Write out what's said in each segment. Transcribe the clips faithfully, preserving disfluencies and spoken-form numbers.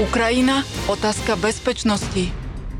Ukrajina, otázka bezpečnosti.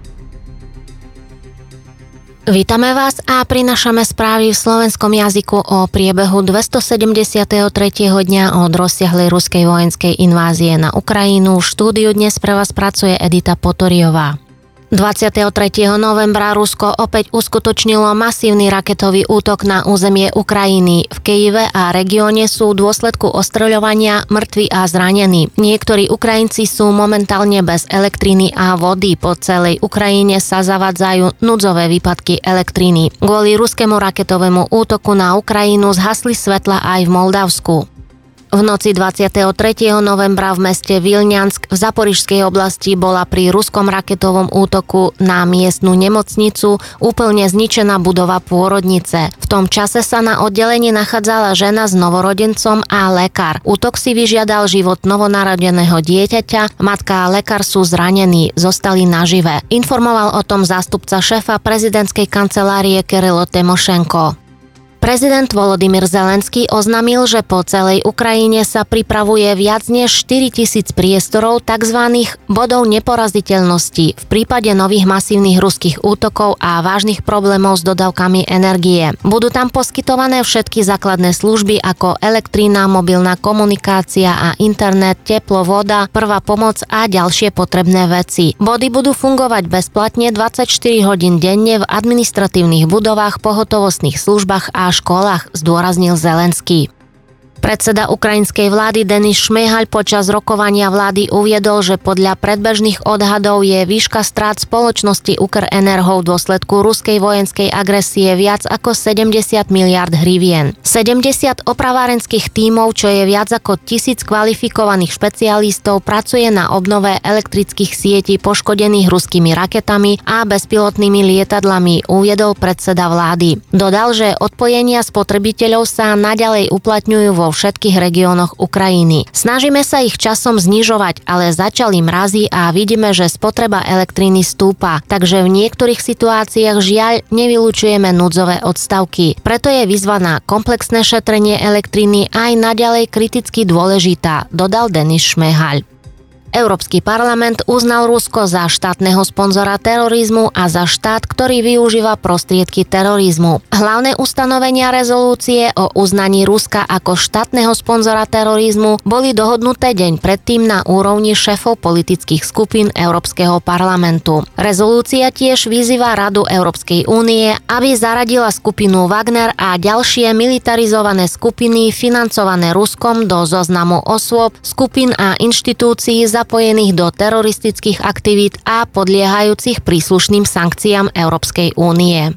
Vítame vás a prinášame správy v slovenskom jazyku o priebehu dvestosedemdesiateho tretieho dňa od rozsiahlej ruskej vojenskej invázie na Ukrajinu. V štúdiu dnes pre vás pracuje Edita Potoriová. dvadsiateho tretieho novembra Rusko opäť uskutočnilo masívny raketový útok na územie Ukrajiny. V Kyjeve a regióne sú v dôsledku ostreľovania mŕtvi a zranení. Niektorí Ukrajinci sú momentálne bez elektriny a vody. Po celej Ukrajine sa zavádzajú núdzové výpadky elektriny. Kvôli ruskému raketovému útoku na Ukrajinu zhasli svetla aj v Moldavsku. V noci dvadsiateho tretieho novembra v meste Vilňansk v Zaporižskej oblasti bola pri ruskom raketovom útoku na miestnu nemocnicu úplne zničená budova pôrodnice. V tom čase sa na oddelení nachádzala žena s novorodencom a lekár. Útok si vyžiadal život novonarodeného dieťaťa, matka a lekár sú zranení, zostali nažive. Informoval o tom zástupca šéfa prezidentskej kancelárie Kirilo Tymošenko. Prezident Volodymyr Zelenský oznámil, že po celej Ukrajine sa pripravuje viac než štyritisíc priestorov tzv. Bodov neporaziteľnosti v prípade nových masívnych ruských útokov a vážnych problémov s dodávkami energie. Budú tam poskytované všetky základné služby ako elektrina, mobilná komunikácia a internet, teplo, voda, prvá pomoc a ďalšie potrebné veci. Body budú fungovať bezplatne dvadsaťštyri hodín denne v administratívnych budovách, pohotovostných službách a školách, zdôraznil Zelenský. Predseda ukrajinskej vlády Denis Šmyhaľ počas rokovania vlády uviedol, že podľa predbežných odhadov je výška strát spoločnosti Ukrenergo v dôsledku ruskej vojenskej agresie viac ako sedemdesiat miliárd hrivien. sedemdesiat opravárenských tímov, čo je viac ako tisíc kvalifikovaných špecialistov, pracuje na obnove elektrických sietí poškodených ruskými raketami a bezpilotnými lietadlami, uviedol predseda vlády. Dodal, že odpojenia spotrebiteľov sa naďalej uplatňujú vo všetkých regiónoch Ukrajiny. Snažíme sa ich časom znižovať, ale začali mrazy a vidíme, že spotreba elektriny stúpa, takže v niektorých situáciách žiaľ nevylučujeme núdzové odstavky. Preto je vyzvaná komplexné šetrenie elektriny aj naďalej kriticky dôležitá, dodal Denis Šmyhaľ. Európsky parlament uznal Rusko za štátneho sponzora terorizmu a za štát, ktorý využíva prostriedky terorizmu. Hlavné ustanovenia rezolúcie o uznaní Ruska ako štátneho sponzora terorizmu boli dohodnuté deň predtým na úrovni šéfov politických skupín Európskeho parlamentu. Rezolúcia tiež vyzýva Radu Európskej únie, aby zaradila skupinu Wagner a ďalšie militarizované skupiny financované Ruskom do zoznamu osôb, skupín a inštitúcií za zapojených do teroristických aktivít a podliehajúcich príslušným sankciám Európskej únie.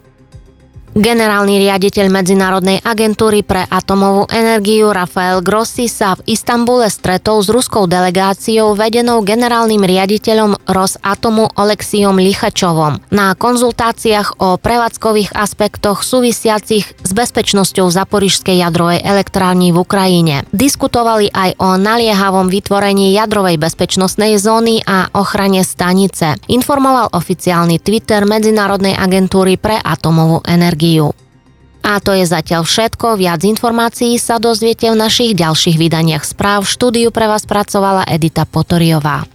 Generálny riaditeľ Medzinárodnej agentúry pre atomovú energiu Rafael Grossi sa v Istanbule stretol s ruskou delegáciou vedenou generálnym riaditeľom Rosatomu Oleksijom Lichačovom na konzultáciách o prevádzkových aspektoch súvisiacich s bezpečnosťou Zaporižskej jadrovej elektrárny v Ukrajine. Diskutovali aj o naliehavom vytvorení jadrovej bezpečnostnej zóny a ochrane stanice, informoval oficiálny Twitter Medzinárodnej agentúry pre atomovú energiu. A to je zatiaľ všetko. Viac informácií sa dozviete v našich ďalších vydaniach správ. V štúdiu pre vás pracovala Edita Potoriová.